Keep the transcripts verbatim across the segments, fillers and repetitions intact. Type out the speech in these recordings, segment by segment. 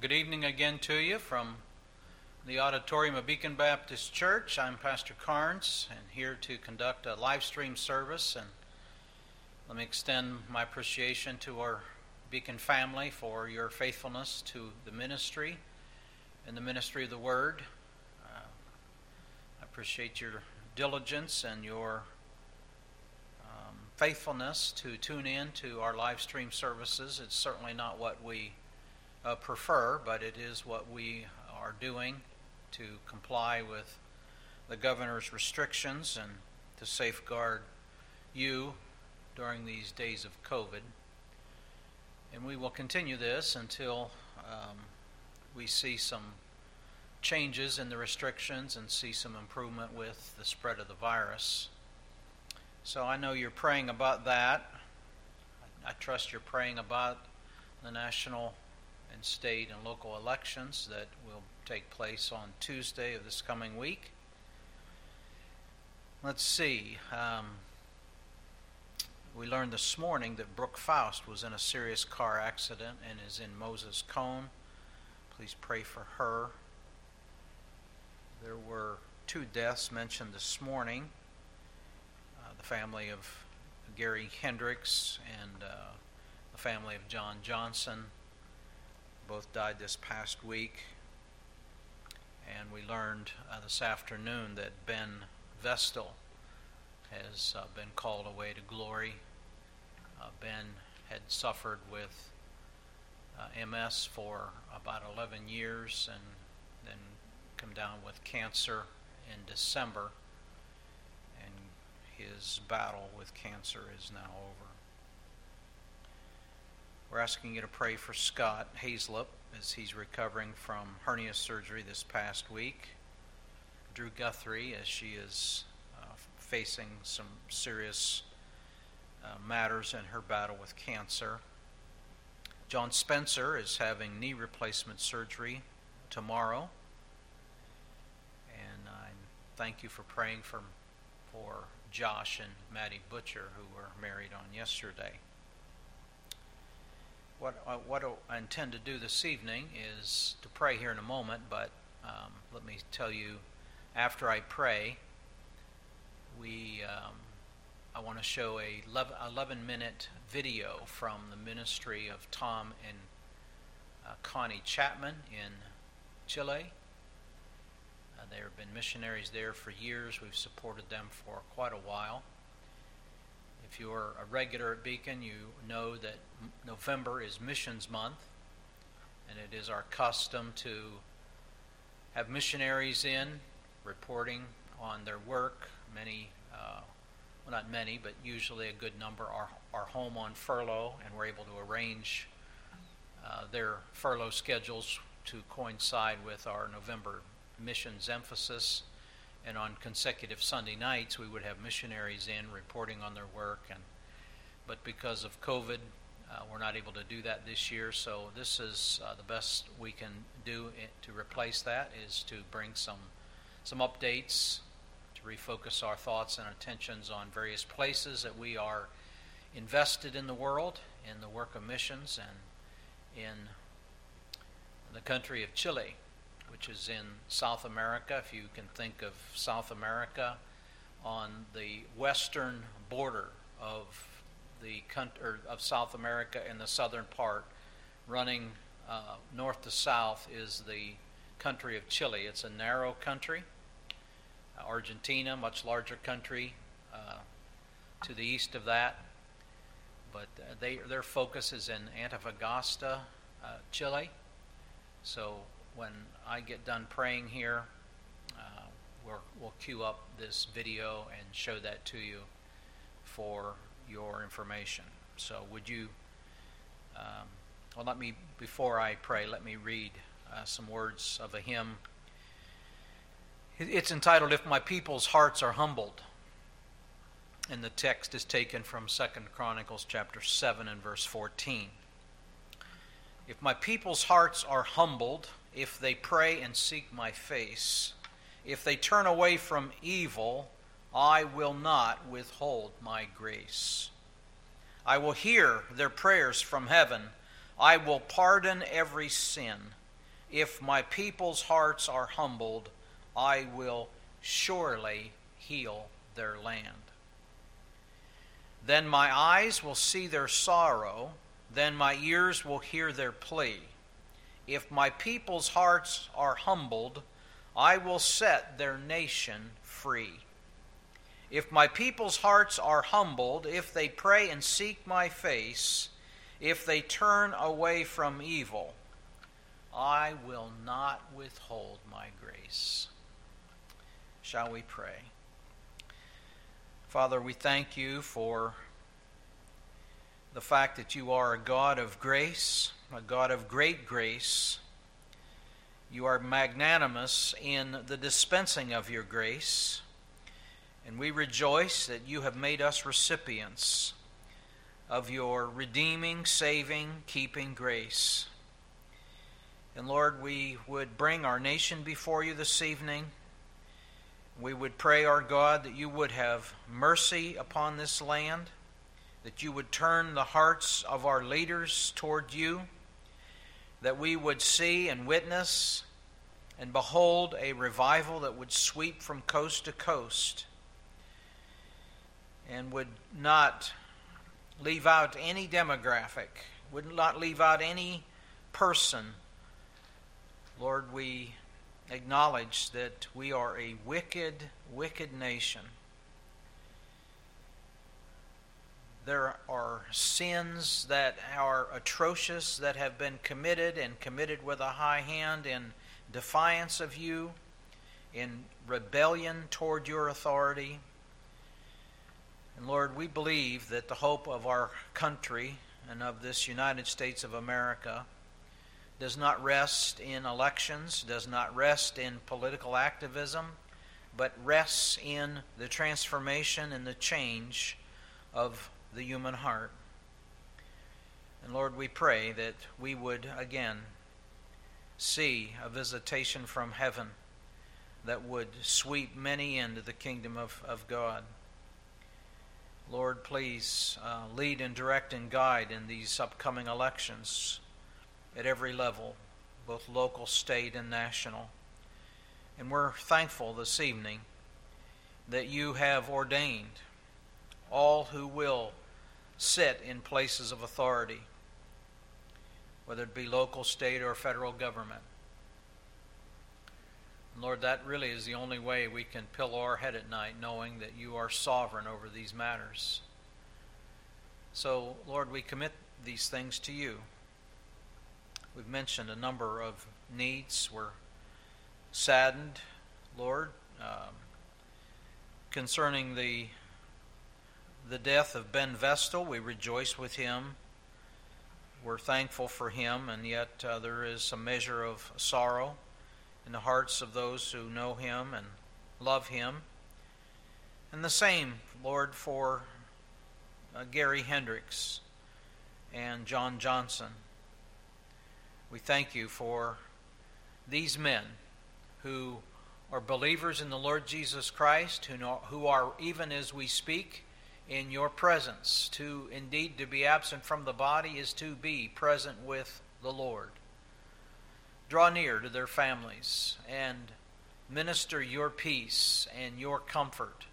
Good evening again to you from the auditorium of Beacon Baptist Church. I'm Pastor Carnes, and here to conduct a live stream service. And let me extend my appreciation to our Beacon family for your faithfulness to the ministry and the ministry of the Word. Uh, I appreciate your diligence and your um, faithfulness to tune in to our live stream services. It's certainly not what we Uh, prefer, but it is what we are doing to comply with the governor's restrictions and to safeguard you during these days of COVID. And we will continue this until um, we see some changes in the restrictions and see some improvement with the spread of the virus. So I know you're praying about that. I trust you're praying about the national and state and local elections that will take place on Tuesday of this coming week. Let's see. Um, we learned this morning that Brooke Faust was in a serious car accident and is in Moses Cone. Please pray for her. There were two deaths mentioned this morning. Uh, the family of Gary Hendricks and uh, the family of John Johnson both died this past week. And we learned uh, this afternoon that Ben Vestal has uh, been called away to glory. Uh, Ben had suffered with uh, M S for about eleven years and then come down with cancer in December. And his battle with cancer is now over. We're asking you to pray for Scott Hazlip as he's recovering from hernia surgery this past week. Drew Guthrie as she is uh, facing some serious uh, matters in her battle with cancer. John Spencer is having knee replacement surgery tomorrow. And I thank you for praying for, for Josh and Maddie Butcher, who were married on yesterday. What, uh, what I intend to do this evening is to pray here in a moment, but um, let me tell you, after I pray, we um, I want to show a eleven minute video from the ministry of Tom and uh, Connie Chapman in Chile. Uh, they have been missionaries there for years. We've supported them for quite a while. If you're a regular at Beacon, you know that November is Missions Month, and it is our custom to have missionaries in reporting on their work. Many, uh, well not many, but usually a good number are, are home on furlough, and we're able to arrange uh, their furlough schedules to coincide with our November missions emphasis. And on consecutive Sunday nights, we would have missionaries in reporting on their work. And but because of COVID, uh, we're not able to do that this year. So this is uh, the best we can do to replace that, is to bring some some updates, to refocus our thoughts and attentions on various places that we are invested in the world, in the work of missions, and in the country of Chile, which is in South America. If you can think of South America on the western border of the country, or of South America in the southern part, running uh, north to south is the country of Chile. It's a narrow country. Uh, Argentina, much larger country uh, to the east of that, but uh, they their focus is in Antofagasta, uh, Chile. So when I get done praying here, uh, we'll, we'll queue up this video and show that to you for your information. So would you, um, well let me, before I pray, let me read uh, some words of a hymn. It's entitled, "If My People's Hearts Are Humbled." And the text is taken from Second Chronicles chapter seven and verse fourteen. "If my people's hearts are humbled, if they pray and seek my face, if they turn away from evil, I will not withhold my grace. I will hear their prayers from heaven. I will pardon every sin. if my people's hearts are humbled, I will surely heal their land. Then my eyes will see their sorrow, then my ears will hear their plea. If my people's hearts are humbled, I will set their nation free. If my people's hearts are humbled, if they pray and seek my face, if they turn away from evil, I will not withhold my grace. Shall we pray? Father, we thank you for the fact that you are a God of grace, a God of great grace. You are magnanimous in the dispensing of your grace, and we rejoice that you have made us recipients of your redeeming, saving, keeping grace. And Lord, we would bring our nation before you this evening. We would pray, our God, that you would have mercy upon this land, that you would turn the hearts of our leaders toward you, that we would see and witness and behold a revival that would sweep from coast to coast and would not leave out any demographic, would not leave out any person. Lord, we acknowledge that we are a wicked, wicked nation. There are sins that are atrocious that have been committed and committed with a high hand in defiance of you, in rebellion toward your authority. And Lord, we believe that the hope of our country and of this United States of America does not rest in elections, does not rest in political activism, but rests in the transformation and the change of the human heart. And Lord, we pray that we would again see a visitation from heaven that would sweep many into the kingdom of, of God. Lord, please uh, lead and direct and guide in these upcoming elections at every level, both local, state, and national. And we're thankful this evening that you have ordained all who will sit in places of authority, whether it be local, state, or federal government. And Lord, that really is the only way we can pillow our head at night, knowing that you are sovereign over these matters. So, Lord, we commit these things to you. We've mentioned a number of needs. We're saddened, Lord, um, concerning the the death of Ben Vestal. We rejoice with him. We're thankful for him, and yet uh, there is a measure of sorrow in the hearts of those who know him and love him. And the same, Lord, for uh, Gary Hendricks and John Johnson. We thank you for these men who are believers in the Lord Jesus Christ, who know, who are, even as we speak, in your presence. To indeed to be absent from the body is to be present with the Lord. Draw near to their families and minister your peace and your comfort.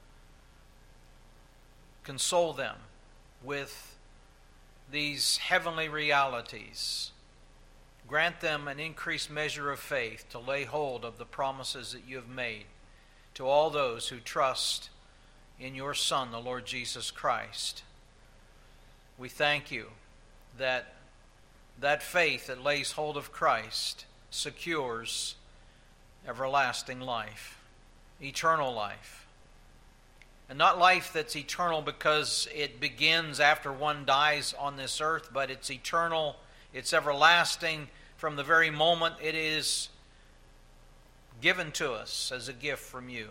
Console them with these heavenly realities. Grant them an increased measure of faith to lay hold of the promises that you have made to all those who trust in your Son, the Lord Jesus Christ. We thank you that that faith that lays hold of Christ secures everlasting life, eternal life. And not life that's eternal because it begins after one dies on this earth, but it's eternal, it's everlasting from the very moment it is given to us as a gift from you.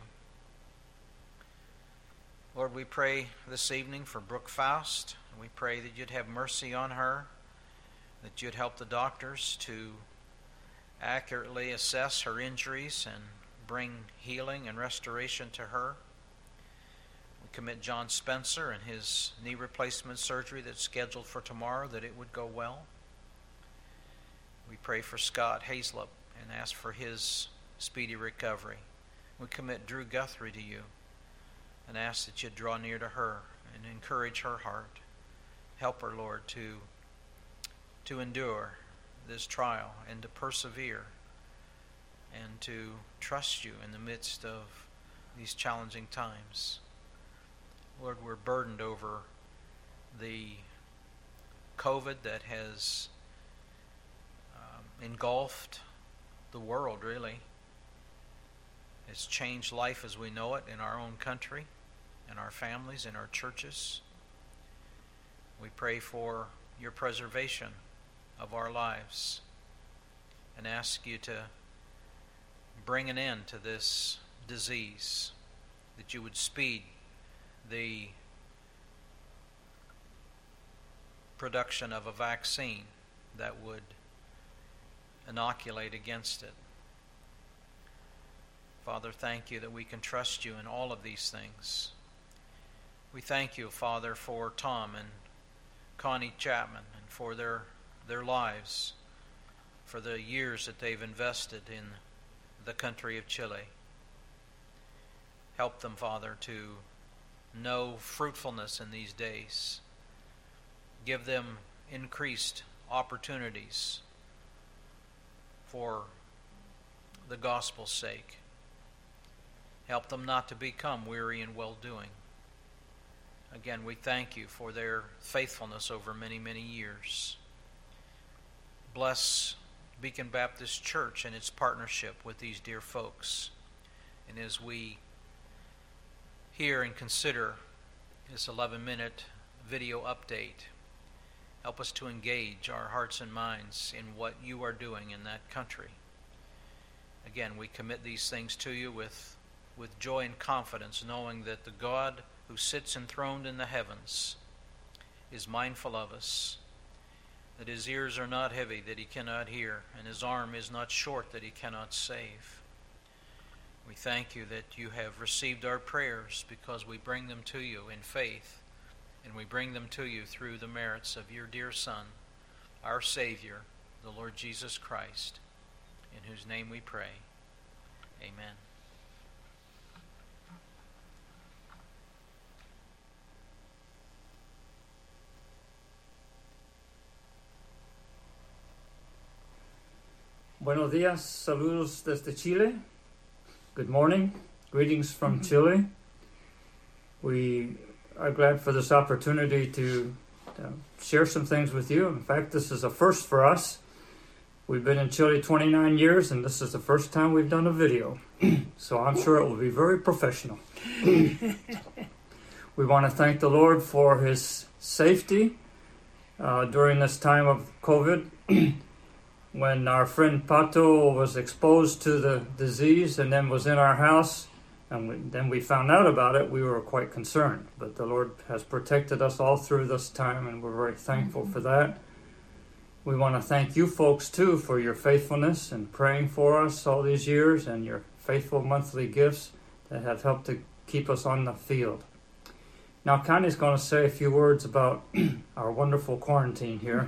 Lord, we pray this evening for Brooke Faust. We pray that you'd have mercy on her, that you'd help the doctors to accurately assess her injuries and bring healing and restoration to her. We commit John Spencer and his knee replacement surgery that's scheduled for tomorrow, that it would go well. We pray for Scott Hazlip and ask for his speedy recovery. We commit Drew Guthrie to you and ask that you draw near to her and encourage her heart. Help her, Lord, to, to endure this trial and to persevere and to trust you in the midst of these challenging times. Lord, we're burdened over the COVID that has um, engulfed the world, really. It's changed life as we know it in our own country, in our families, in our churches. We pray for your preservation of our lives and ask you to bring an end to this disease, that you would speed the production of a vaccine that would inoculate against it. Father, thank you that we can trust you in all of these things. We thank you, Father, for Tom and Connie Chapman and for their their lives, for the years that they've invested in the country of Chile. Help them, Father, to know fruitfulness in these days. Give them increased opportunities for the gospel's sake. Help them not to become weary in well-doing. Again, we thank you for their faithfulness over many, many years. Bless Beacon Baptist Church and its partnership with these dear folks. And as we hear and consider this eleven-minute video update, help us to engage our hearts and minds in what you are doing in that country. Again, we commit these things to you with, with joy and confidence, knowing that the God who sits enthroned in the heavens is mindful of us, that his ears are not heavy that he cannot hear, and his arm is not short that he cannot save. We thank you that you have received our prayers because we bring them to you in faith, and we bring them to you through the merits of your dear Son, our Savior, the Lord Jesus Christ, in whose name we pray. Amen. Buenos días, saludos desde Chile. Good morning, greetings from Chile. We are glad for this opportunity to uh, share some things with you. In fact, this is a first for us. We've been in Chile twenty-nine years, and this is the first time we've done a video. So I'm sure it will be very professional. We want to thank the Lord for his safety uh, during this time of COVID. When our friend Pato was exposed to the disease and then was in our house, and we, then we found out about it, we were quite concerned. But the Lord has protected us all through this time, and we're very thankful for that. We want to thank you folks, too, for your faithfulness and praying for us all these years and your faithful monthly gifts that have helped to keep us on the field. Now, Connie's going to say a few words about our wonderful quarantine here.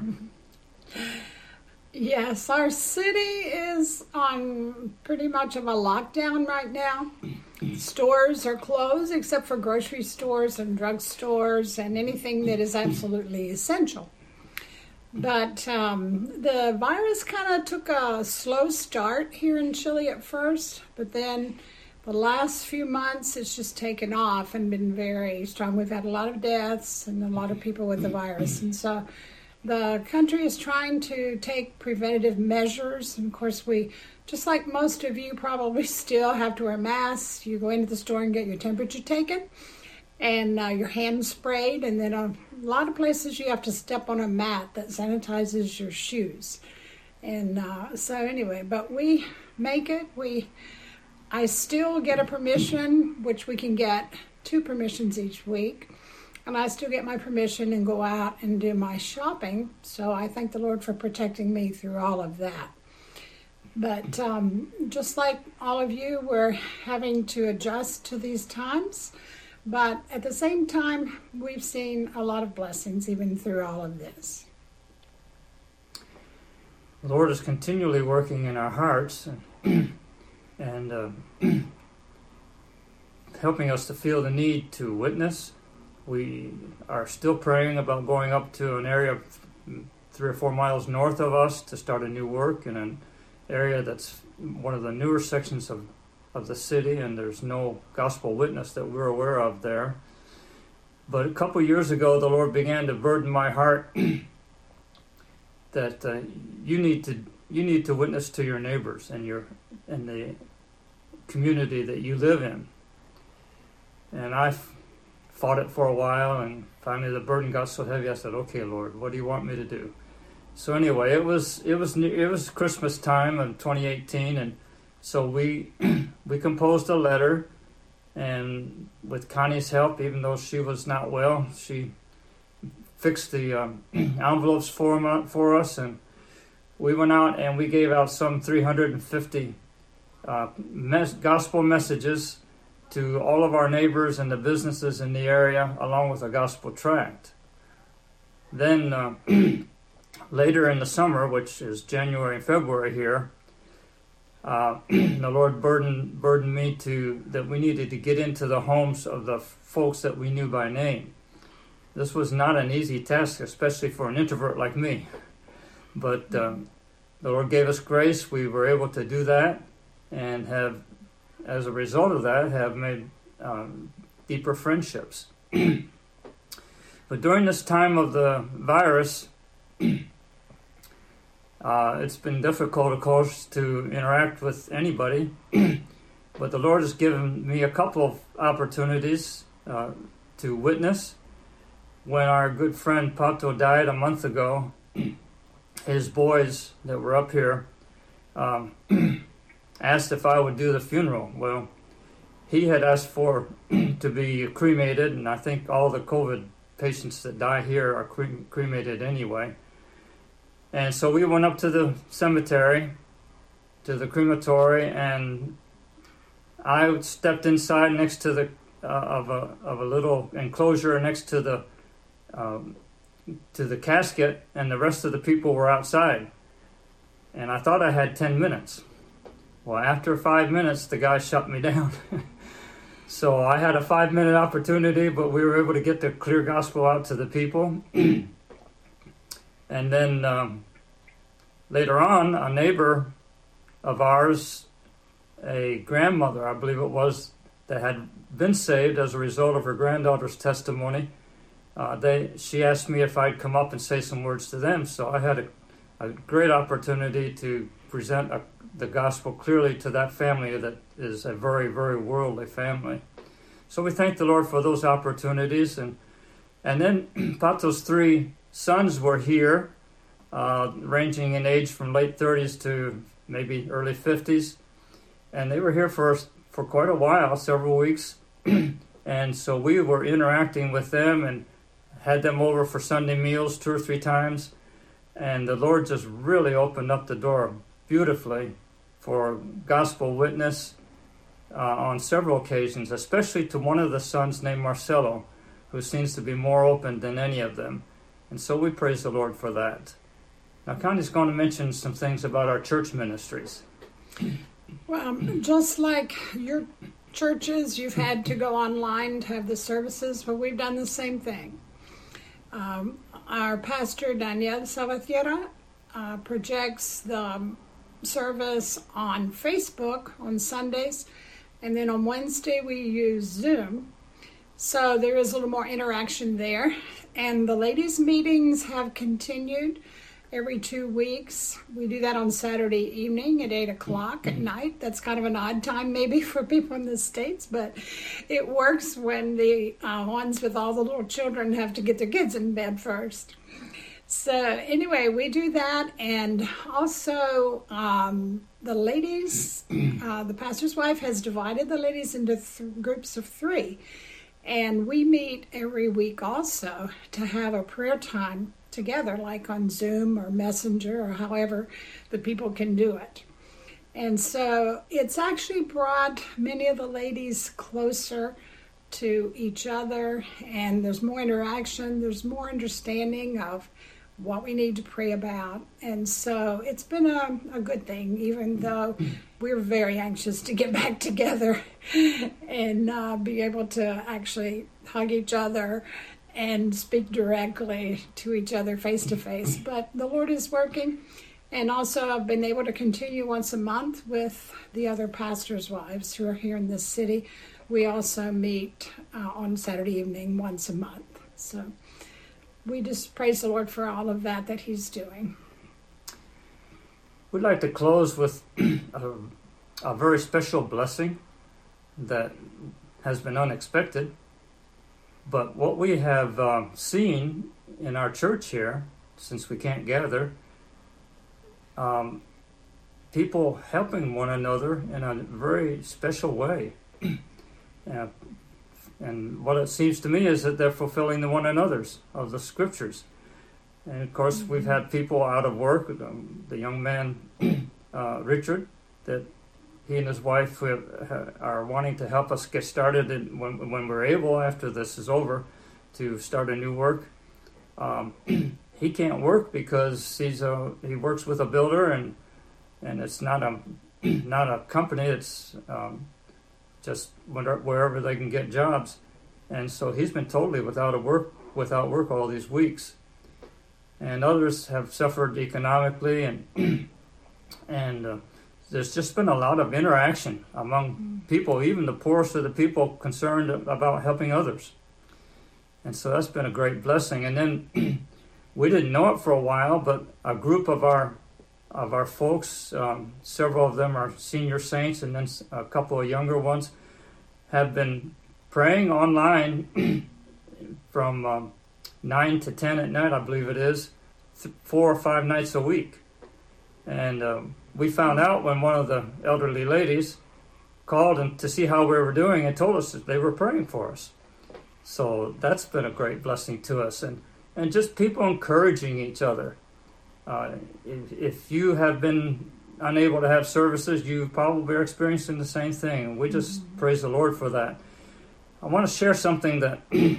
Yes, our city is on pretty much of a lockdown right now. Stores are closed except for grocery stores and drugstores and anything that is absolutely essential. But um, the virus kind of took a slow start here in Chile at first, but then the last few months it's just taken off and been very strong. We've had a lot of deaths and a lot of people with the virus, and so the country is trying to take preventative measures. And of course, we, just like most of you, probably still have to wear masks. You go into the store and get your temperature taken and uh, your hands sprayed. And then a lot of places you have to step on a mat that sanitizes your shoes. And uh, so anyway, but we make it. We, I still get a permission, which we can get two permissions each week. And I still get my permission and go out and do my shopping. So I thank the Lord for protecting me through all of that. But um, just like all of you, we're having to adjust to these times. But at the same time, we've seen a lot of blessings even through all of this. the Lord is continually working in our hearts and, and uh, helping us to feel the need to witness. We are still praying about going up to an area three or four miles north of us to start a new work in an area that's one of the newer sections of, of the city, and there's no gospel witness that we're aware of there. But a couple years ago, the Lord began to burden my heart that uh, you need to you need to witness to your neighbors and your and the community that you live in. And I f- fought it for a while, and finally the burden got so heavy. I said, "Okay, Lord, what do you want me to do?" So anyway, it was it was it was Christmas time of twenty eighteen, and so we we composed a letter. And with Connie's help, even though she was not well, she fixed the um, envelopes for, for us, and we went out and we gave out some three hundred fifty uh, mes- gospel messages to all of our neighbors and the businesses in the area, along with a gospel tract. Then uh, later in the summer, which is January and February here, Uh, the Lord burdened burdened me to that we needed to get into the homes of the folks that we knew by name. This was not an easy task, especially for an introvert like me. But um, the Lord gave us grace. We were able to do that, and have, as a result of that, have made um, deeper friendships. But during this time of the virus, Uh, it's been difficult, of course, to interact with anybody, but the Lord has given me a couple of opportunities uh, to witness. When our good friend Pato died a month ago, his boys that were up here um, asked if I would do the funeral. Well, he had asked for to be cremated, and I think all the COVID patients that die here are cre- cremated anyway. And so we went up to the cemetery, to the crematory, and I stepped inside next to the uh, of a of a little enclosure next to the um, to the casket, and the rest of the people were outside. And I thought I had ten minutes. Well, after five minutes, the guy shut me down. So I had a five-minute opportunity, but we were able to get the clear gospel out to the people. And then um, later on, a neighbor of ours, a grandmother, I believe it was, that had been saved as a result of her granddaughter's testimony, uh, they she asked me if I'd come up and say some words to them. So I had a, a great opportunity to present a, the gospel clearly to that family that is a very, very worldly family. So we thank the Lord for those opportunities. And, and then Pato's three sons were here, uh, ranging in age from late thirties to maybe early fifties, and they were here for for quite a while, several weeks, and so we were interacting with them and had them over for Sunday meals two or three times, and the Lord just really opened up the door beautifully for gospel witness uh, on several occasions, especially to one of the sons named Marcelo, who seems to be more open than any of them. And so we praise the Lord for that. Now, Connie's going to mention some things about our church ministries. Well, just like your churches, you've had to go online to have the services, but we've done the same thing. Um, our pastor, Daniel Salvatierra, uh, projects the service on Facebook on Sundays, and then on Wednesday we use Zoom. So there is a little more interaction there. And the ladies' meetings have continued every two weeks. We do that on Saturday evening at eight o'clock at night. That's kind of an odd time maybe for people in the States, but it works when the uh, ones with all the little children have to get their kids in bed first. So anyway, we do that. And also um, the ladies, uh, the pastor's wife has divided the ladies into th- groups of three. And we meet every week also to have a prayer time together, like on Zoom or Messenger or however the people can do it. And so it's actually brought many of the ladies closer to each other, and there's more interaction, there's more understanding of what we need to pray about. And so it's been a, a good thing, even though we're very anxious to get back together and uh, be able to actually hug each other and speak directly to each other face to face. But the Lord is working. And also I've been able to continue once a month with the other pastors' wives who are here in this city. We also meet uh, on Saturday evening once a month. So we just praise the Lord for all of that that he's doing. We'd like to close with a, a very special blessing that has been unexpected. But what we have uh, seen in our church here, since we can't gather, um, people helping one another in a very special way. uh, And what it seems to me is that they're fulfilling the one another's of the scriptures. And of course, mm-hmm. we've had people out of work. Um, the young man, uh, Richard, that he and his wife have, ha, are wanting to help us get started in, when, when we're able, after this is over, to start a new work. Um, he can't work because he's a, he works with a builder, and and it's not a not a company. It's um, just wherever they can get jobs, and so he's been totally without a work without work all these weeks. And others have suffered economically, and and uh, there's just been a lot of interaction among people, even the poorest of the people, concerned about helping others. And so that's been a great blessing. And then we didn't know it for a while, but a group of our of our folks, um, several of them are senior saints, and then a couple of younger ones, have been praying online from um, nine to ten at night, I believe it is, th- four or five nights a week. And um, we found out when one of the elderly ladies called and to see how we were doing and told us that they were praying for us. So that's been a great blessing to us. And, and just people encouraging each other. Uh, if, if you have been unable to have services, you probably are experiencing the same thing. And we just mm-hmm. praise the Lord for that. I want to share something that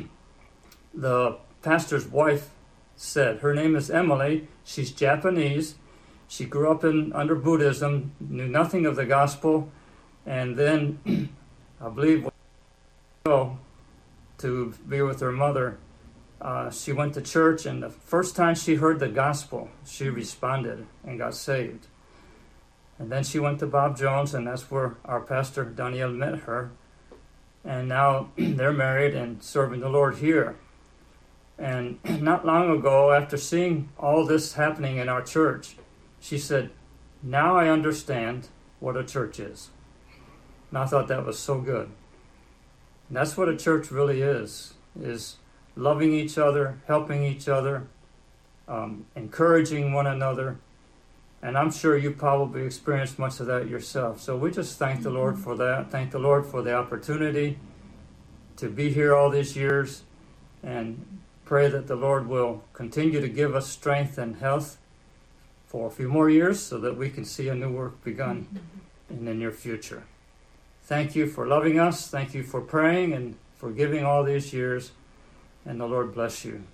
the pastor's wife said. Her name is Emily. She's Japanese. She grew up in under Buddhism, knew nothing of the gospel, and then I believe go to be with her mother. Uh, she went to church, and the first time she heard the gospel, she responded and got saved. And then she went to Bob Jones, and that's where our pastor, Daniel, met her. And now they're married and serving the Lord here. And not long ago, after seeing all this happening in our church, she said, "Now I understand what a church is." And I thought that was so good. And that's what a church really is, is loving each other, helping each other, um, encouraging one another. And I'm sure you probably experienced much of that yourself. So we just thank the Lord for that. Thank the Lord for the opportunity to be here all these years, and pray that the Lord will continue to give us strength and health for a few more years so that we can see a new work begun in the near future. Thank you for loving us. Thank you for praying and for giving all these years. And the Lord bless you.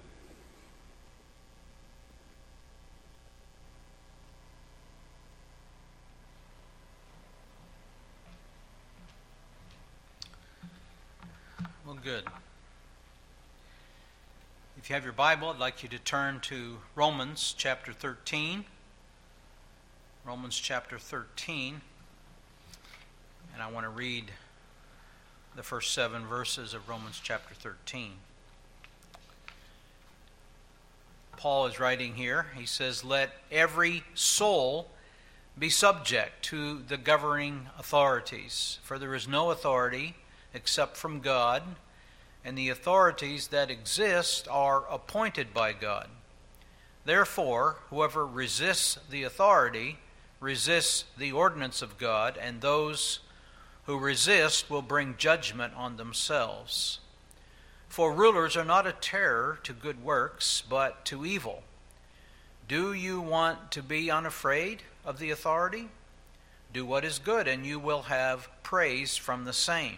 Well, good. If you have your Bible, I'd like you to turn to Romans chapter thirteen. Romans chapter thirteen. And I want to read the first seven verses of Romans chapter thirteen. Paul is writing here. He says, "Let every soul be subject to the governing authorities, for there is no authority except from God, and the authorities that exist are appointed by God. Therefore, whoever resists the authority resists the ordinance of God, and those who resist will bring judgment on themselves. For rulers are not a terror to good works, but to evil. Do you want to be unafraid of the authority? Do what is good, and you will have praise from the same.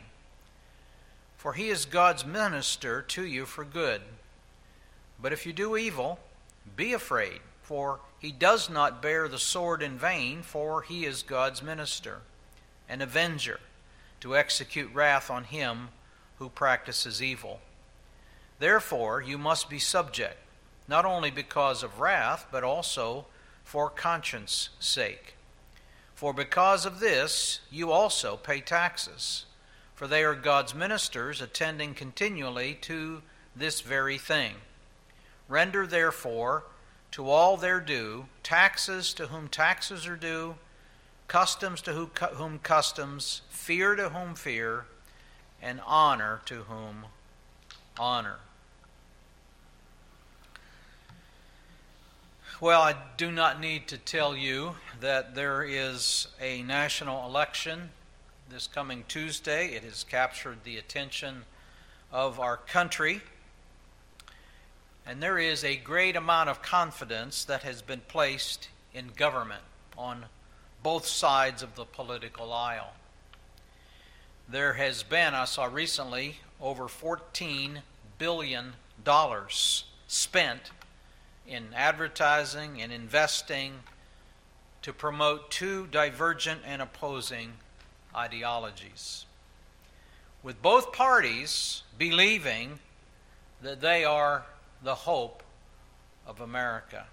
For he is God's minister to you for good. But if you do evil, be afraid, for he does not bear the sword in vain, for he is God's minister, an avenger, to execute wrath on him who practices evil. Therefore you must be subject, not only because of wrath, but also for conscience' sake. For because of this you also pay taxes, for they are God's ministers, attending continually to this very thing. Render therefore to all their due, taxes to whom taxes are due, customs to whom customs, fear to whom fear, and honor to whom honor. Well, I do not need to tell you that there is a national election this coming Tuesday. It has captured the attention of our country. And there is a great amount of confidence that has been placed in government on both sides of the political aisle. There has been, I saw recently, over fourteen billion dollars spent in advertising and investing to promote two divergent and opposing ideologies, with both parties believing that they are the hope of America.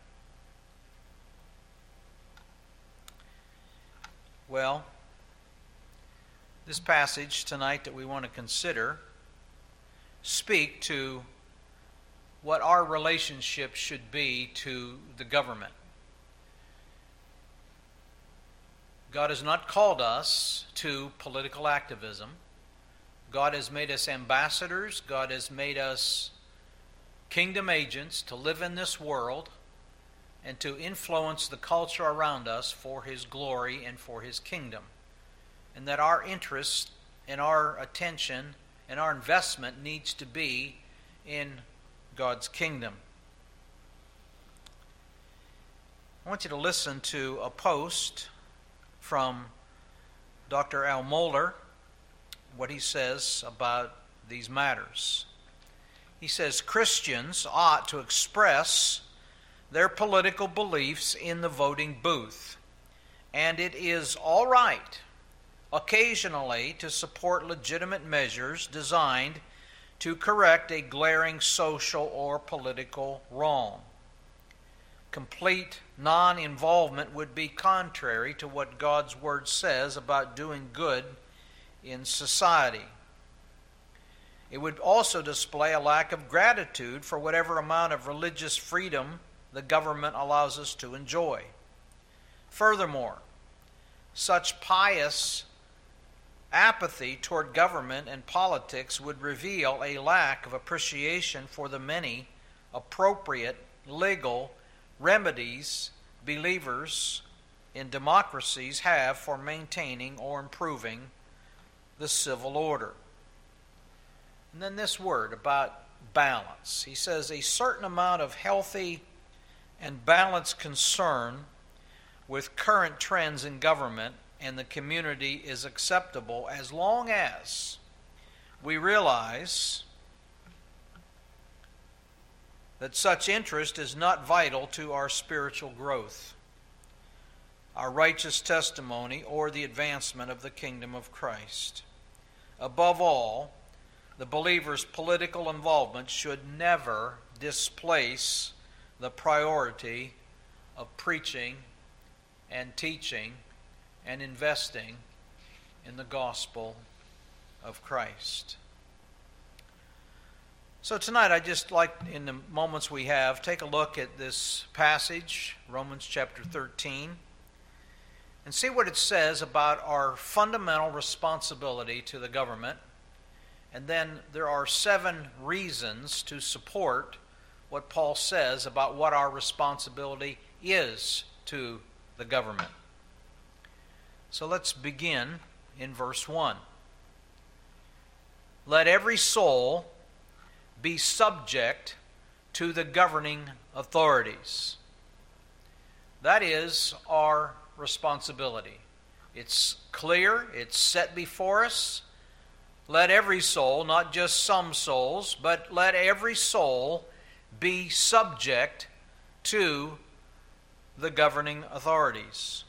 Well, this passage tonight that we want to consider speak to what our relationship should be to the government. God has not called us to political activism. God has made us ambassadors. God has made us kingdom agents to live in this world and to influence the culture around us for His glory and for His kingdom. And that our interest and our attention and our investment needs to be in God's kingdom. I want you to listen to a post from Doctor Al Mohler, what he says about these matters. He says, Christians ought to express their political beliefs in the voting booth, and it is all right occasionally to support legitimate measures designed to correct a glaring social or political wrong. Complete non-involvement would be contrary to what God's Word says about doing good in society. It would also display a lack of gratitude for whatever amount of religious freedom the government allows us to enjoy. Furthermore, such pious apathy toward government and politics would reveal a lack of appreciation for the many appropriate legal remedies believers in democracies have for maintaining or improving the civil order. And then this word about balance. He says a certain amount of healthy and balanced concern with current trends in government and the community is acceptable as long as we realize that such interest is not vital to our spiritual growth, our righteous testimony, or the advancement of the kingdom of Christ. Above all, the believer's political involvement should never displace the priority of preaching and teaching and investing in the gospel of Christ. So tonight I'd just like, in the moments we have, take a look at this passage, Romans chapter thirteen, and see what it says about our fundamental responsibility to the government. And then there are seven reasons to support what Paul says about what our responsibility is to the government. So let's begin in verse one. Let every soul be subject to the governing authorities. That is our responsibility. It's clear, it's set before us. Let every soul, not just some souls, but let every soul be subject to the governing authorities.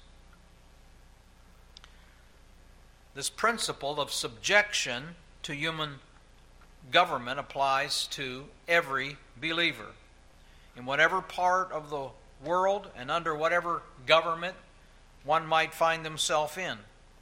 This principle of subjection to human government applies to every believer. In whatever part of the world and under whatever government one might find themselves in.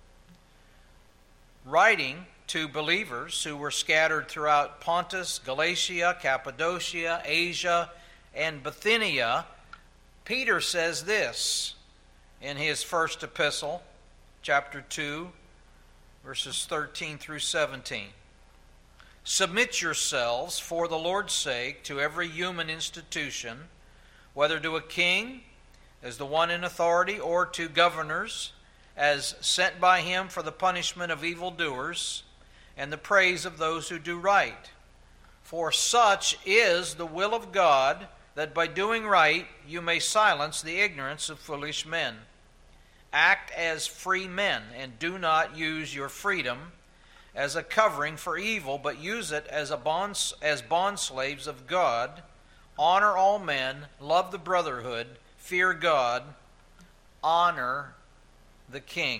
Writing to believers who were scattered throughout Pontus, Galatia, Cappadocia, Asia, and Bithynia, Peter says this in his first epistle, chapter two, verses thirteen through seventeen. Submit yourselves for the Lord's sake to every human institution, whether to a king as the one in authority, or to governors as sent by him for the punishment of evildoers and the praise of those who do right. For such is the will of God, that by doing right you may silence the ignorance of foolish men. Act as free men, and do not use your freedom as a covering for evil, but use it as a bond, as bondslaves of God. Honor all men, love the brotherhood, fear God, honor the king.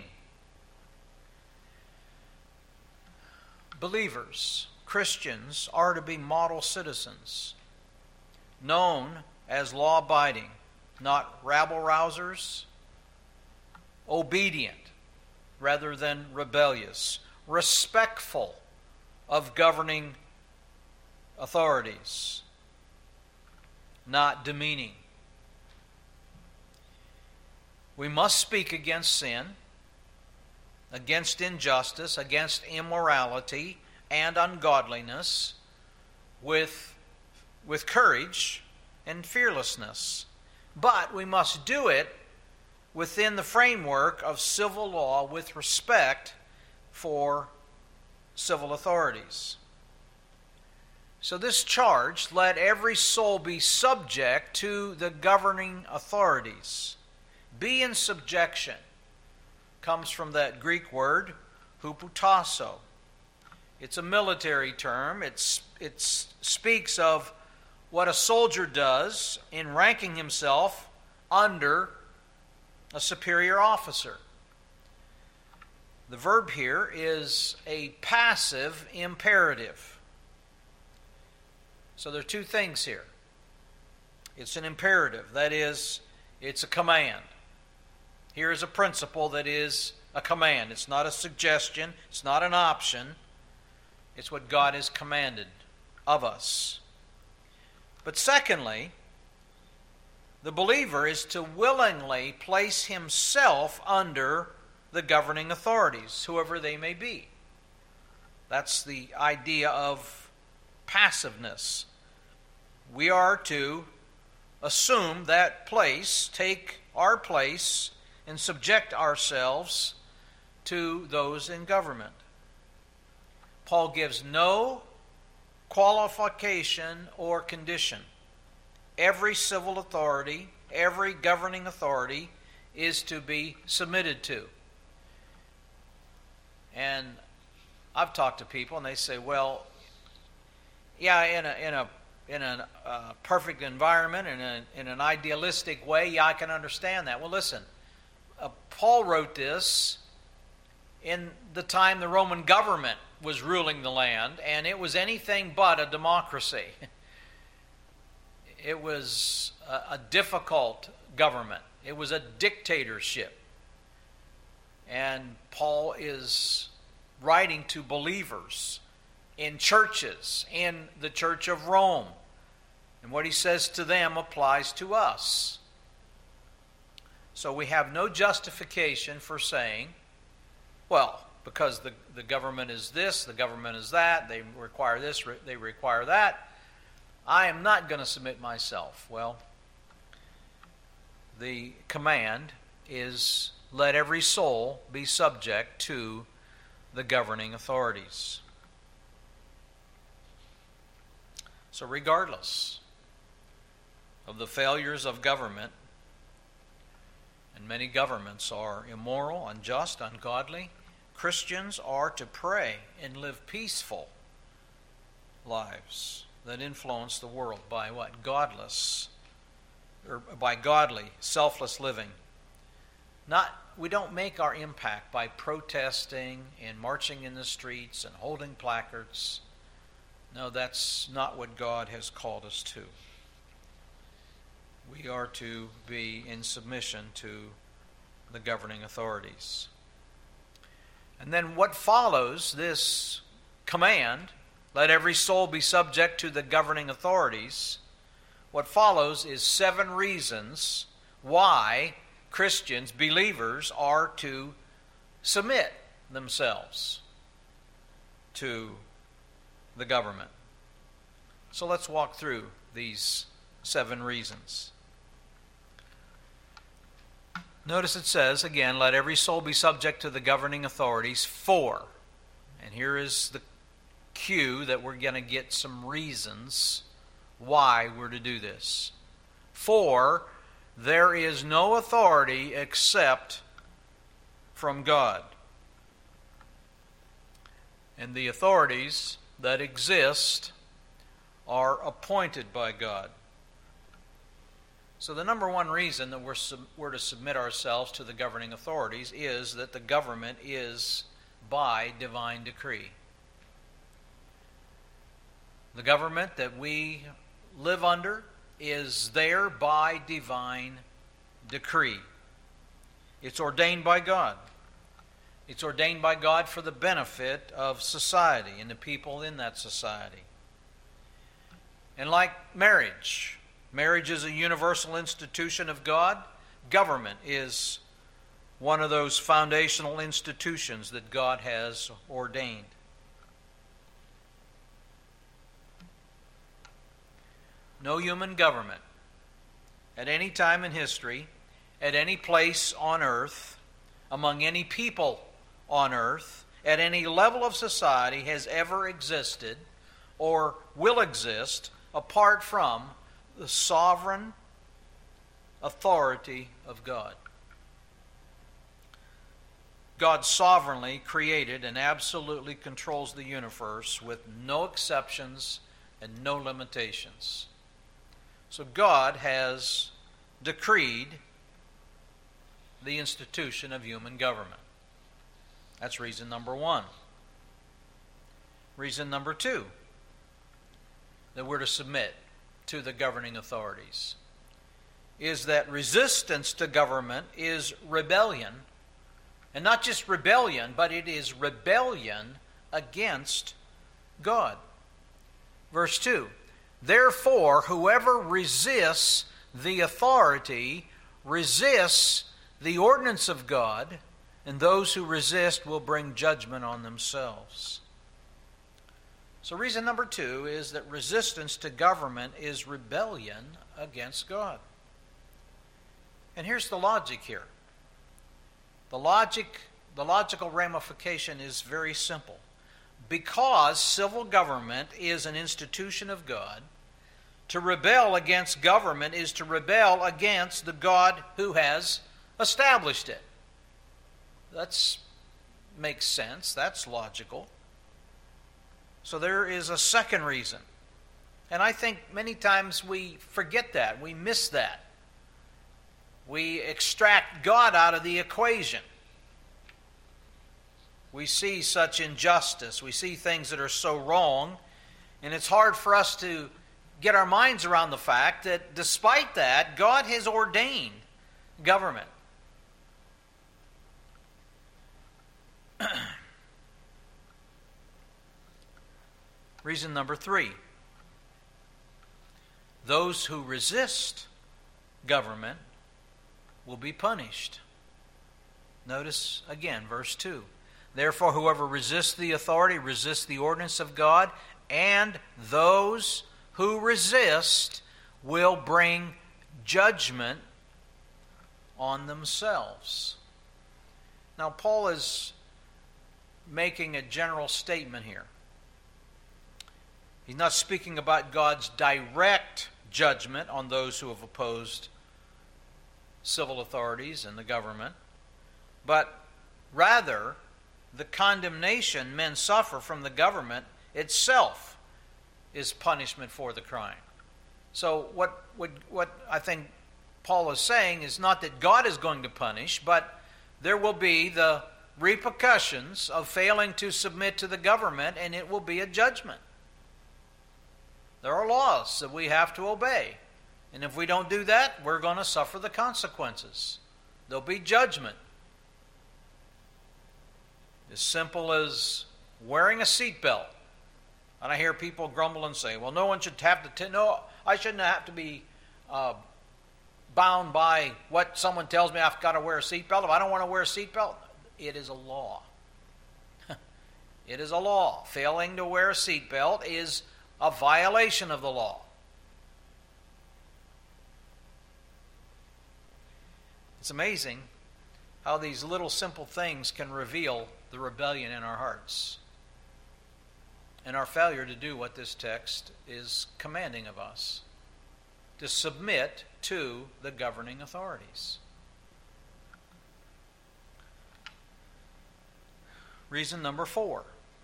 Believers, Christians, are to be model citizens, known as law-abiding, not rabble-rousers, obedient rather than rebellious, respectful of governing authorities, not demeaning. We must speak against sin, against injustice, against immorality and ungodliness with, with courage and fearlessness. But we must do it within the framework of civil law with respect for civil authorities. So this charge, let every soul be subject to the governing authorities. Be in subjection, comes from that Greek word, hupotasso. It's a military term. It's, it speaks of what a soldier does in ranking himself under a superior officer. The verb here is a passive imperative. So there are two things here. It's an imperative, that is, it's a command. Here is a principle that is a command. It's not a suggestion, it's not an option. It's what God has commanded of us. But secondly, the believer is to willingly place himself under the governing authorities, whoever they may be. That's the idea of passiveness. We are to assume that place, take our place, and subject ourselves to those in government. Paul gives no qualification or condition. Every civil authority, every governing authority is to be submitted to. And I've talked to people and they say, well, yeah, in a in a in a uh, perfect environment, in a in an idealistic way, yeah, I can understand that. Well, listen, uh, Paul wrote this in the time the Roman government was ruling the land, and it was anything but a democracy. It was a, a difficult government. It was a dictatorship. And Paul is writing to believers in churches, in the Church of Rome. And what he says to them applies to us. So we have no justification for saying, well, because the, the government is this, the government is that, they require this, they require that, I am not going to submit myself. Well, the command is, let every soul be subject to the governing authorities. So regardless of the failures of government, and many governments are immoral, unjust, ungodly, Christians are to pray and live peaceful lives that influence the world by what? Godless or by godly, selfless living. Not, we don't make our impact by protesting and marching in the streets and holding placards. No, that's not what God has called us to. We are to be in submission to the governing authorities. And then what follows this command, let every soul be subject to the governing authorities, what follows is seven reasons why Christians, believers, are to submit themselves to the government. So let's walk through these seven reasons. Notice it says, again, let every soul be subject to the governing authorities for, and here is the cue that we're going to get some reasons why we're to do this. For there is no authority except from God. And the authorities that exist are appointed by God. So the number one reason that we're, sub- we're to submit ourselves to the governing authorities is that the government is by divine decree. The government that we live under is there by divine decree. It's ordained by God. It's ordained by God for the benefit of society and the people in that society. And like marriage, marriage is a universal institution of God. Government is one of those foundational institutions that God has ordained. No human government at any time in history, at any place on earth, among any people on earth, at any level of society has ever existed or will exist apart from the sovereign authority of God. God sovereignly created and absolutely controls the universe with no exceptions and no limitations. So God has decreed the institution of human government. That's reason number one. Reason number two, that we're to submit to the governing authorities, is that resistance to government is rebellion. And not just rebellion, but it is rebellion against God. Verse two, therefore, whoever resists the authority resists the ordinance of God, and those who resist will bring judgment on themselves. So reason number two is that resistance to government is rebellion against God. And here's the logic here. The logic, the logical ramification is very simple. Because civil government is an institution of God, to rebel against government is to rebel against the God who has established it. That makes sense. That's logical. So there is a second reason. And I think many times we forget that. We miss that. We extract God out of the equation. We see such injustice. We see things that are so wrong. And it's hard for us to get our minds around the fact that despite that, God has ordained government. Reason number three. Those who resist government will be punished. Notice again, verse two. Therefore, whoever resists the authority resists the ordinance of God, and those who resist will bring judgment on themselves. Now, Paul is making a general statement here. He's not speaking about God's direct judgment on those who have opposed civil authorities and the government, but rather the condemnation men suffer from the government itself is punishment for the crime. So what, what, what I think Paul is saying is not that God is going to punish, but there will be the repercussions of failing to submit to the government, and it will be a judgment. There are laws that we have to obey. And if we don't do that, we're going to suffer the consequences. There'll be judgment. As simple as wearing a seatbelt. And I hear people grumble and say, well, no one should have to, t- no, I shouldn't have to be uh, bound by what someone tells me I've got to wear a seatbelt. If I don't want to wear a seatbelt, it is a law. It is a law. Failing to wear a seatbelt is a violation of the law. It's amazing how these little simple things can reveal the rebellion in our hearts and our failure to do what this text is commanding of us, to submit to the governing authorities. Reason number four.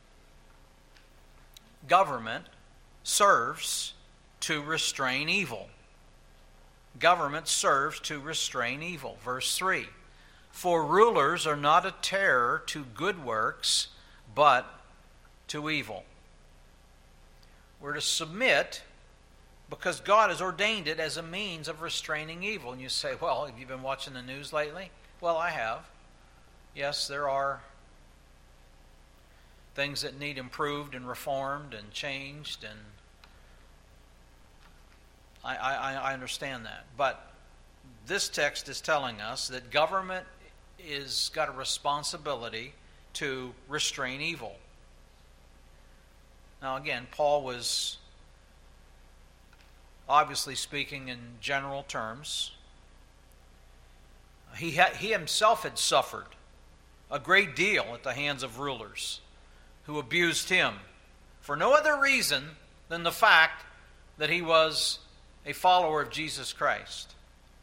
Government serves to restrain evil. Government serves to restrain evil. Verse three. For rulers are not a terror to good works, but to evil. We're to submit because God has ordained it as a means of restraining evil. And you say, well, have you been watching the news lately? Well, I have. Yes, there are things that need improved and reformed and changed, and I, I, I understand that. But this text is telling us that government is got a responsibility to restrain evil. Now again, Paul was obviously speaking in general terms. He, ha- he himself had suffered a great deal at the hands of rulers who abused him for no other reason than the fact that he was a follower of Jesus Christ.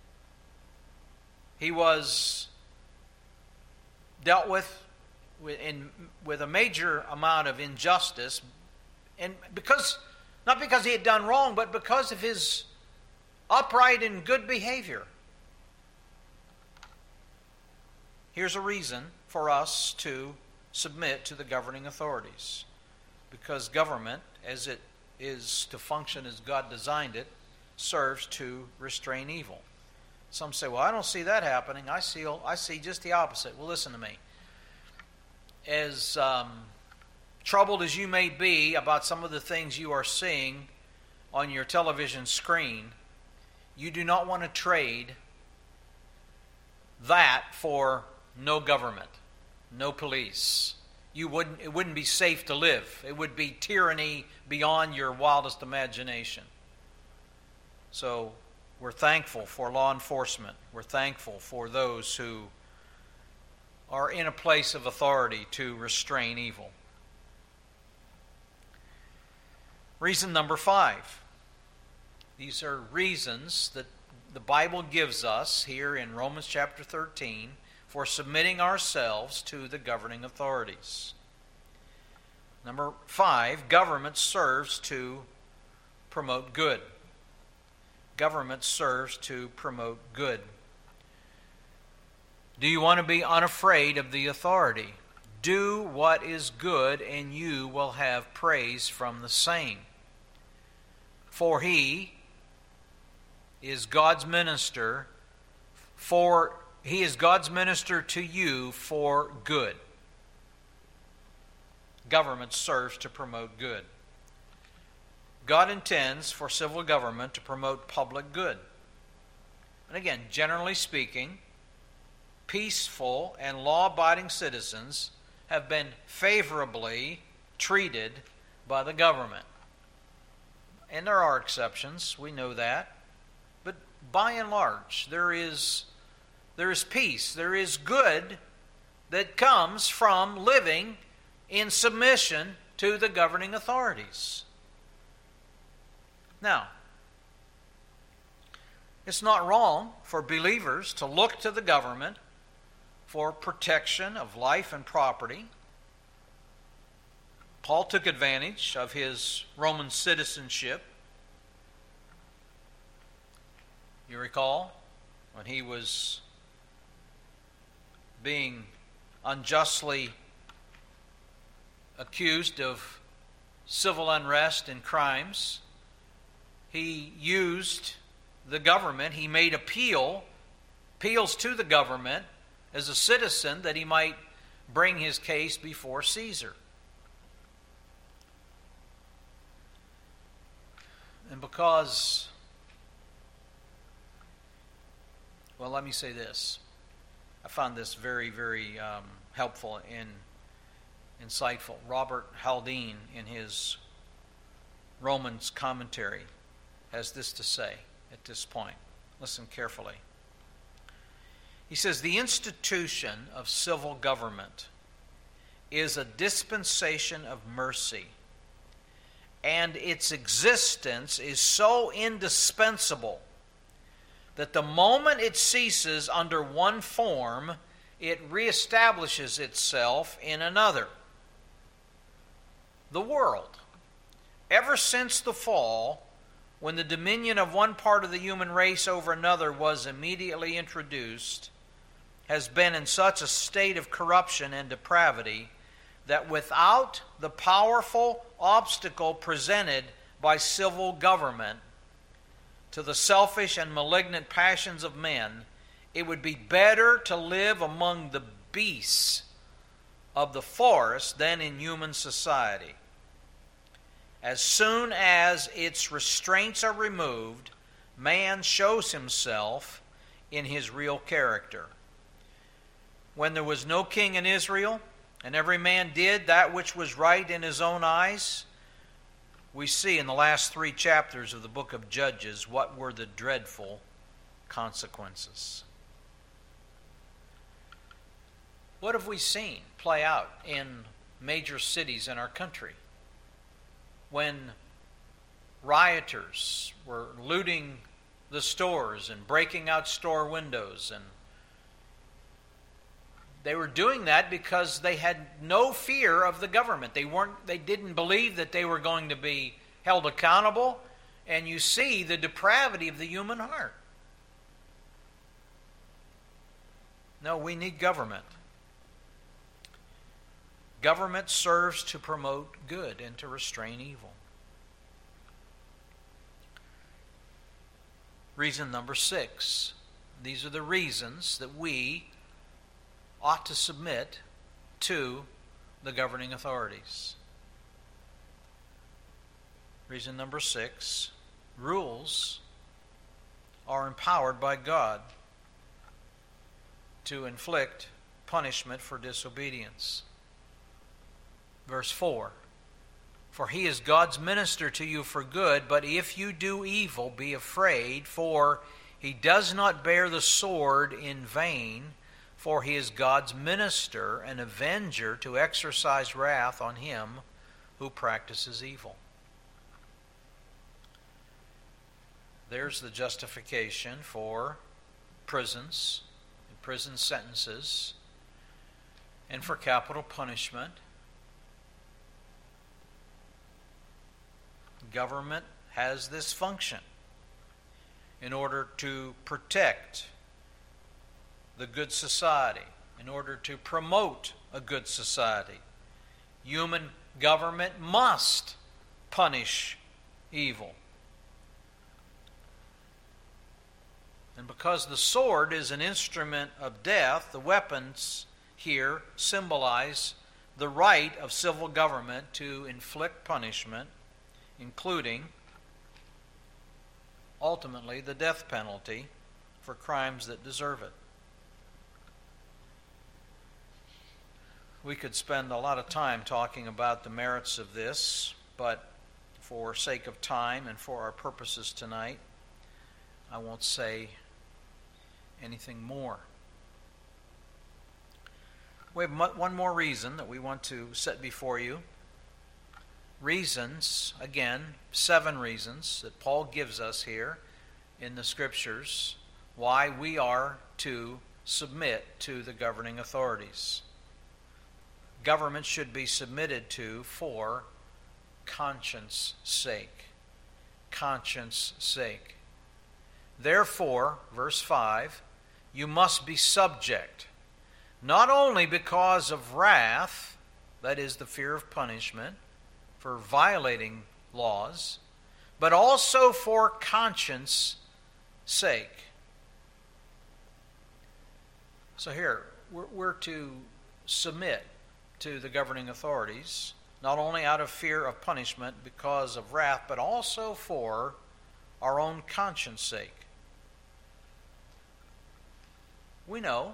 He was dealt with in, with a major amount of injustice, and because not because he had done wrong, but because of his upright and good behavior. Here's a reason for us to submit to the governing authorities. Because government, as it is to function as God designed it, serves to restrain evil. Some say, well, I don't see that happening. I see, I see just the opposite. Well, listen to me. As um, troubled as you may be about some of the things you are seeing on your television screen, you do not want to trade that for no government, no police. You wouldn't, it wouldn't be safe to live. It would be tyranny beyond your wildest imagination. So we're thankful for law enforcement. We're thankful for those who are in a place of authority to restrain evil. Reason number five. These are reasons that the Bible gives us here in Romans chapter thirteen for submitting ourselves to the governing authorities. Number five, government serves to promote good. Government serves to promote good. Do you want to be unafraid of the authority? Do what is good, and you will have praise from the same. For he is God's minister, for he is God's minister to you for good. Government serves to promote good. God intends for civil government to promote public good. And again, generally speaking, peaceful and law-abiding citizens have been favorably treated by the government. And there are exceptions, we know that. But by and large, there is, there is peace, there is good that comes from living in submission to the governing authorities. Now, it's not wrong for believers to look to the government for protection of life and property. Paul took advantage of his Roman citizenship. You recall, when he was being unjustly accused of civil unrest and crimes, he used the government. He made appeal, appeals to the government as a citizen that he might bring his case before Caesar. And because, well, let me say this. I found this very, very um, helpful and insightful. Robert Haldane, in his Romans commentary, has this to say at this point. Listen carefully. He says, the institution of civil government is a dispensation of mercy, and its existence is so indispensable that the moment it ceases under one form, it reestablishes itself in another. The world, ever since the fall, when the dominion of one part of the human race over another was immediately introduced, has been in such a state of corruption and depravity that without the powerful obstacle presented by civil government to the selfish and malignant passions of men, it would be better to live among the beasts of the forest than in human society. As soon as its restraints are removed, man shows himself in his real character. When there was no king in Israel, and every man did that which was right in his own eyes, we see in the last three chapters of the book of Judges what were the dreadful consequences. What have we seen play out in major cities in our country? When rioters were looting the stores and breaking out store windows, and they were doing that because they had no fear of the government. They weren't they didn't believe that they were going to be held accountable, and you see the depravity of the human heart. No, we need government. Government serves to promote good and to restrain evil. Reason number six. These are the reasons that we ought to submit to the governing authorities. Reason number six. Rules are empowered by God to inflict punishment for disobedience. Verse four, for he is God's minister to you for good, but if you do evil, be afraid, for he does not bear the sword in vain, for he is God's minister, an avenger to exercise wrath on him who practices evil. There's the justification for prisons, prison sentences, and for capital punishment. Government has this function in order to protect the good society, in order to promote a good society. Human government must punish evil. And because the sword is an instrument of death, the weapons here symbolize the right of civil government to inflict punishment, including, ultimately, the death penalty for crimes that deserve it. We could spend a lot of time talking about the merits of this, but for sake of time and for our purposes tonight, I won't say anything more. We have one more reason that we want to set before you. Reasons, again, seven reasons that Paul gives us here in the Scriptures why we are to submit to the governing authorities. Government should be submitted to for conscience sake. Conscience sake. Therefore, verse five, you must be subject, not only because of wrath, that is the fear of punishment for violating laws, but also for conscience sake. So here, we're, we're to submit to the governing authorities, not only out of fear of punishment because of wrath, but also for our own conscience sake. We know,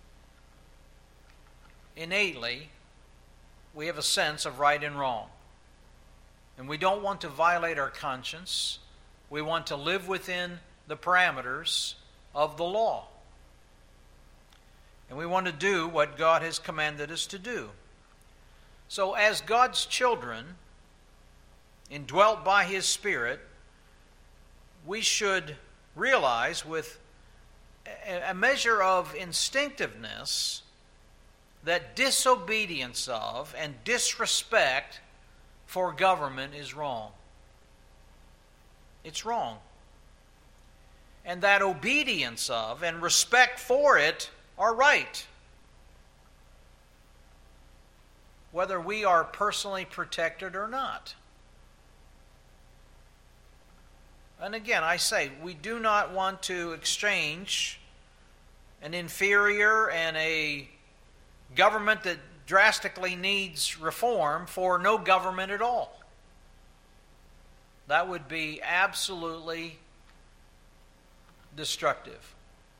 innately, we have a sense of right and wrong. And we don't want to violate our conscience. We want to live within the parameters of the law. And we want to do what God has commanded us to do. So as God's children, indwelt by His Spirit, we should realize with a measure of instinctiveness that disobedience of and disrespect for government is wrong. It's wrong. And that obedience of and respect for it are right. Whether we are personally protected or not. And again, I say, we do not want to exchange an inferior and a government that drastically needs reform for no government at all. That would be absolutely destructive.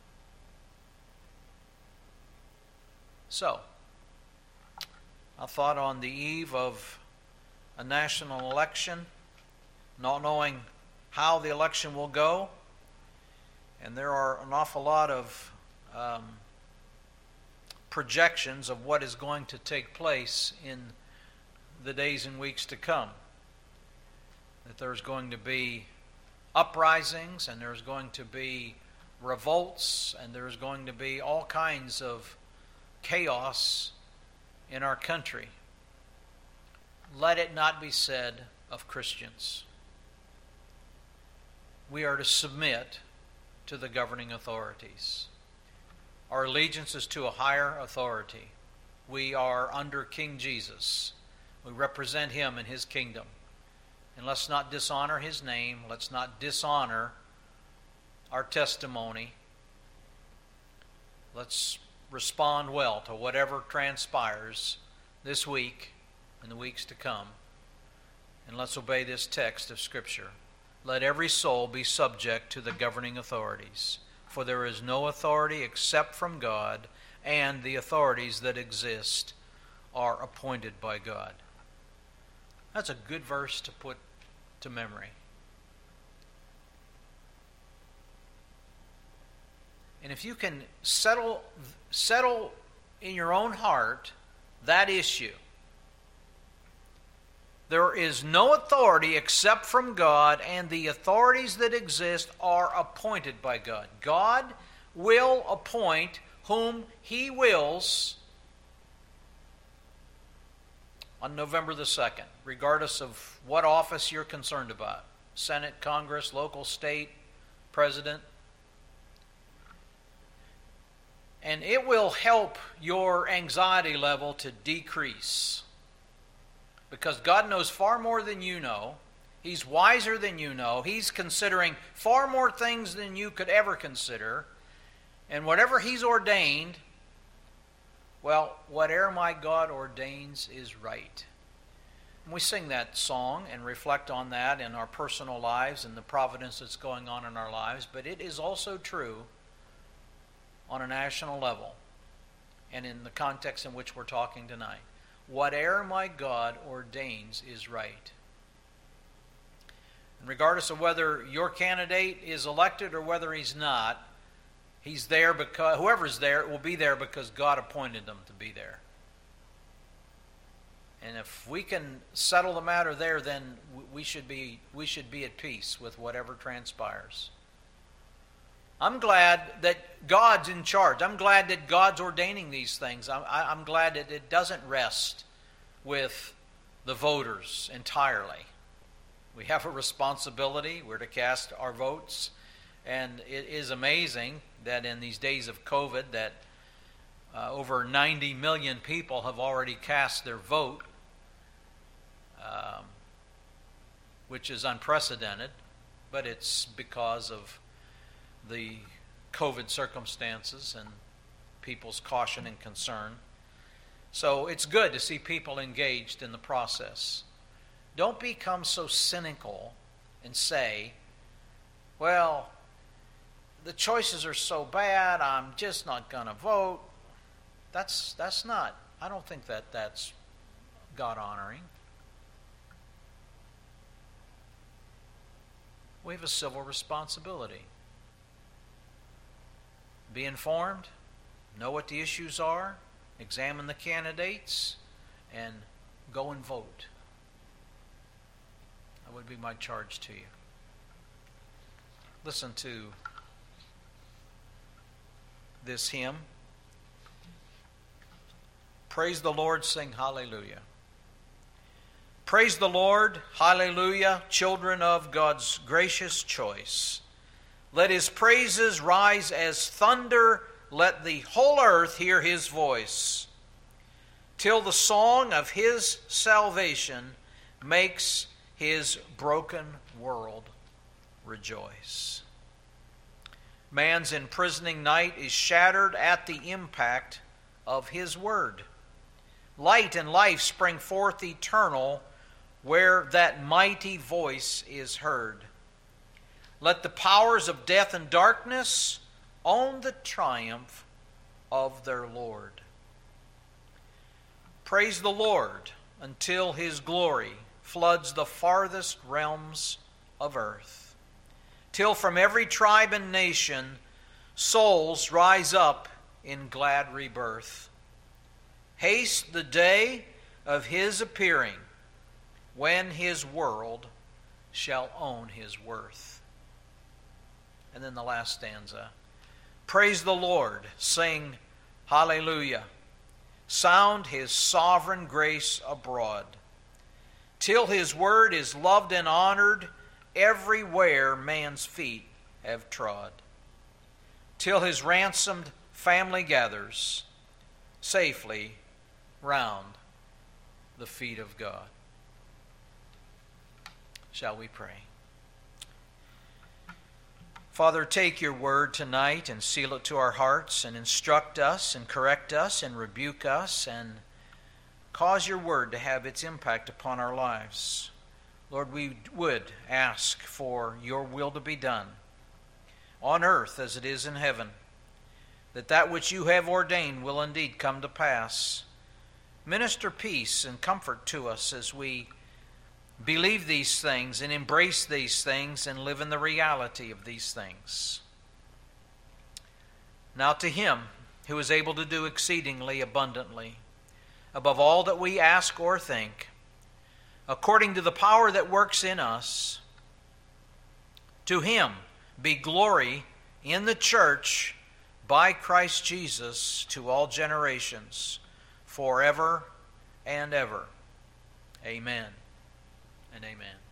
So, I thought on the eve of a national election, not knowing how the election will go, and there are an awful lot of um, projections of what is going to take place in the days and weeks to come. That there's going to be uprisings, and there's going to be revolts, and there's going to be all kinds of chaos in our country. Let it not be said of Christians. We are to submit to the governing authorities. Our allegiance is to a higher authority. We are under King Jesus. We represent Him in His kingdom. And let's not dishonor His name. Let's not dishonor our testimony. Let's respond well to whatever transpires this week and the weeks to come. And let's obey this text of Scripture. Let every soul be subject to the governing authorities, for there is no authority except from God, and the authorities that exist are appointed by God. That's a good verse to put to memory. And if you can settle, settle in your own heart that issue, there is no authority except from God, and the authorities that exist are appointed by God. God will appoint whom He wills on November the second, regardless of what office you're concerned about. Senate, Congress, local, state, president. And it will help your anxiety level to decrease. Because God knows far more than you know. He's wiser than you know. He's considering far more things than you could ever consider. And whatever He's ordained, well, whatever my God ordains is right. And we sing that song and reflect on that in our personal lives and the providence that's going on in our lives. But it is also true on a national level and in the context in which we're talking tonight. Whatever my God ordains is right. And regardless of whether your candidate is elected or whether he's not, he's there because whoever's there will be there because God appointed them to be there. And if we can settle the matter there, then we should be we should be at peace with whatever transpires. I'm glad that God's in charge. I'm glad that God's ordaining these things. I'm, I'm glad that it doesn't rest with the voters entirely. We have a responsibility. We're to cast our votes And it is amazing that in these days of COVID that uh, over ninety million people have already cast their vote, um, which is unprecedented, but it's because of the COVID circumstances and people's caution and concern. So it's good to see people engaged in the process. Don't become so cynical and say, well, the choices are so bad, I'm just not going to vote. That's that's not, I don't think that that's God-honoring. We have a civil responsibility. Be informed, know what the issues are, examine the candidates, and go and vote. That would be my charge to you. Listen to this hymn. Praise the Lord, sing hallelujah. Praise the Lord, hallelujah, children of God's gracious choice. Let his praises rise as thunder, let the whole earth hear his voice, till the song of his salvation makes his broken world rejoice. Man's imprisoning night is shattered at the impact of his word. Light and life spring forth eternal where that mighty voice is heard. Let the powers of death and darkness own the triumph of their Lord. Praise the Lord until his glory floods the farthest realms of earth, till from every tribe and nation souls rise up in glad rebirth. Haste the day of his appearing, when his world shall own his worth. And then the last stanza. Praise the Lord, sing hallelujah. Sound his sovereign grace abroad, till his word is loved and honored everywhere man's feet have trod, till his ransomed family gathers safely round the feet of God. Shall we pray? Father, take your word tonight and seal it to our hearts and instruct us and correct us and rebuke us and cause your word to have its impact upon our lives. Lord, we would ask for your will to be done on earth as it is in heaven, that that which you have ordained will indeed come to pass. Minister peace and comfort to us as we believe these things and embrace these things and live in the reality of these things. Now to him who is able to do exceedingly abundantly, above all that we ask or think, according to the power that works in us, to him be glory in the church by Christ Jesus to all generations, forever and ever. Amen and amen.